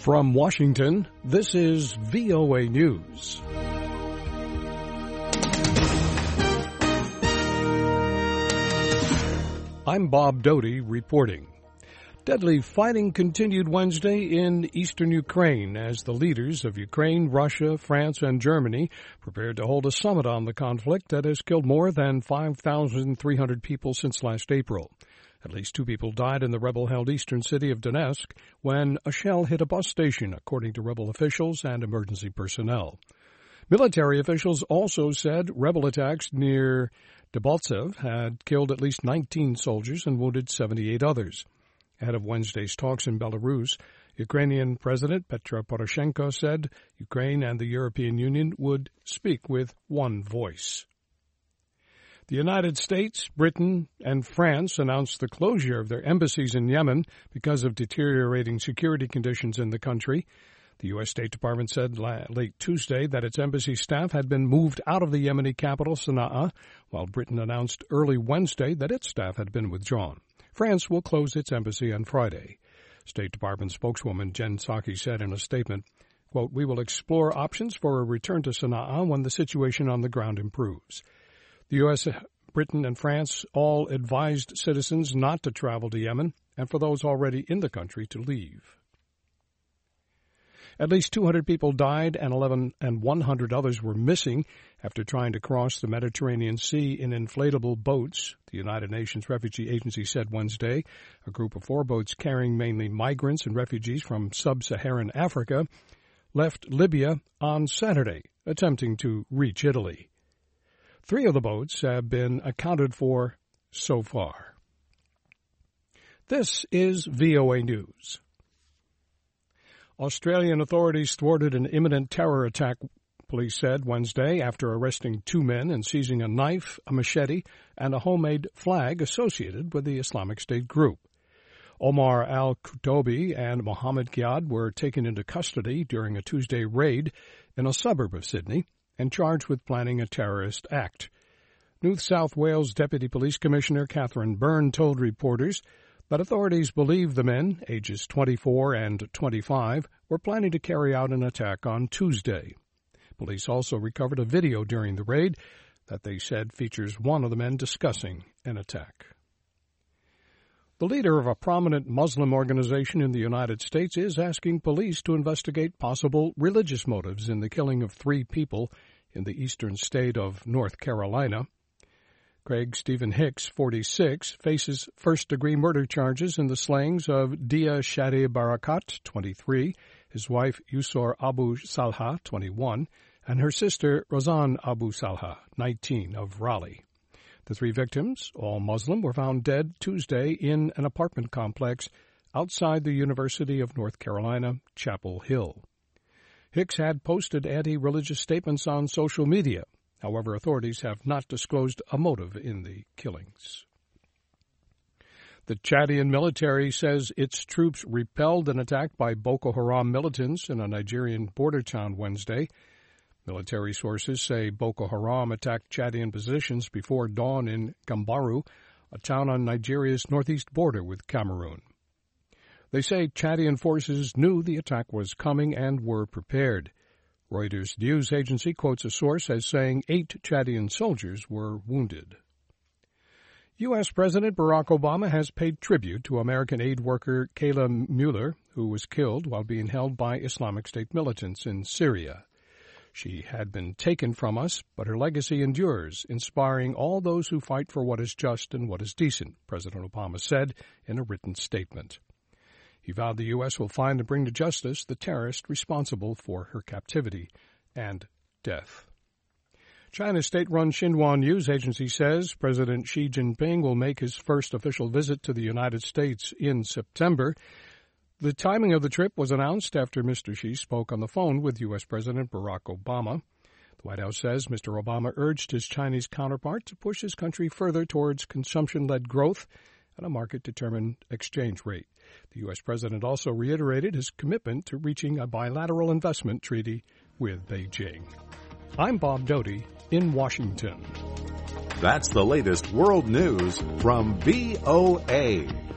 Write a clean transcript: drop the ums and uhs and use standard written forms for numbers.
From Washington, this is VOA News. I'm Bob Doty reporting. Deadly fighting continued Wednesday in eastern Ukraine as the leaders of Ukraine, Russia, France, and Germany prepared to hold a summit on the conflict that has killed more than 5,300 people since last April. At least 2 people died in the rebel-held eastern city of Donetsk when a shell hit a bus station, according to rebel officials and emergency personnel. Military officials also said rebel attacks near Debaltseve had killed at least 19 soldiers and wounded 78 others. Ahead of Wednesday's talks in Belarus, Ukrainian President Petro Poroshenko said Ukraine and the European Union would speak with one voice. The United States, Britain, and France announced the closure of their embassies in Yemen because of deteriorating security conditions in the country. The U.S. State Department said late Tuesday that its embassy staff had been moved out of the Yemeni capital, Sana'a, while Britain announced early Wednesday that its staff had been withdrawn. France will close its embassy on Friday. State Department spokeswoman Jen Psaki said in a statement, quote, "We will explore options for a return to Sana'a when the situation on the ground improves." The U.S., Britain, and France all advised citizens not to travel to Yemen and for those already in the country to leave. At least 200 people died and 100 others were missing after trying to cross the Mediterranean Sea in inflatable boats, the United Nations Refugee Agency said Wednesday. A group of 4 boats carrying mainly migrants and refugees from sub-Saharan Africa left Libya on Saturday, attempting to reach Italy. 3 of the boats have been accounted for so far. This is VOA News. Australian authorities thwarted an imminent terror attack, police said Wednesday, after arresting 2 men and seizing a knife, a machete, and a homemade flag associated with the Islamic State group. Omar al-Qurtubi and Mohammed Ghiad were taken into custody during a Tuesday raid in a suburb of Sydney and charged with planning a terrorist act. New South Wales Deputy Police Commissioner Catherine Byrne told reporters that authorities believe the men, ages 24 and 25, were planning to carry out an attack on Tuesday. Police also recovered a video during the raid that they said features one of the men discussing an attack. The leader of a prominent Muslim organization in the United States is asking police to investigate possible religious motives in the killing of 3 people in the eastern state of North Carolina. Craig Stephen Hicks, 46, faces first-degree murder charges in the slayings of Dia Shadi Barakat, 23, his wife Yusor Abu Salha, 21, and her sister Razan Abu Salha, 19, of Raleigh. The 3 victims, all Muslim, were found dead Tuesday in an apartment complex outside the University of North Carolina, Chapel Hill. Hicks had posted anti-religious statements on social media. However, authorities have not disclosed a motive in the killings. The Chadian military says its troops repelled an attack by Boko Haram militants in a Nigerian border town Wednesday. Military sources say Boko Haram attacked Chadian positions before dawn in Gambaru, a town on Nigeria's northeast border with Cameroon. They say Chadian forces knew the attack was coming and were prepared. Reuters news agency quotes a source as saying 8 Chadian soldiers were wounded. U.S. President Barack Obama has paid tribute to American aid worker Kayla Mueller, who was killed while being held by Islamic State militants in Syria. She had been taken from us, but her legacy endures, inspiring all those who fight for what is just and what is decent, President Obama said in a written statement. He vowed the U.S. will find and bring to justice the terrorist responsible for her captivity and death. China's state-run Xinhua news agency says President Xi Jinping will make his first official visit to the United States in September. The timing of the trip was announced after Mr. Xi spoke on the phone with U.S. President Barack Obama. The White House says Mr. Obama urged his Chinese counterpart to push his country further towards consumption-led growth and a market-determined exchange rate. The U.S. President also reiterated his commitment to reaching a bilateral investment treaty with Beijing. I'm Bob Doty in Washington. That's the latest world news from VOA.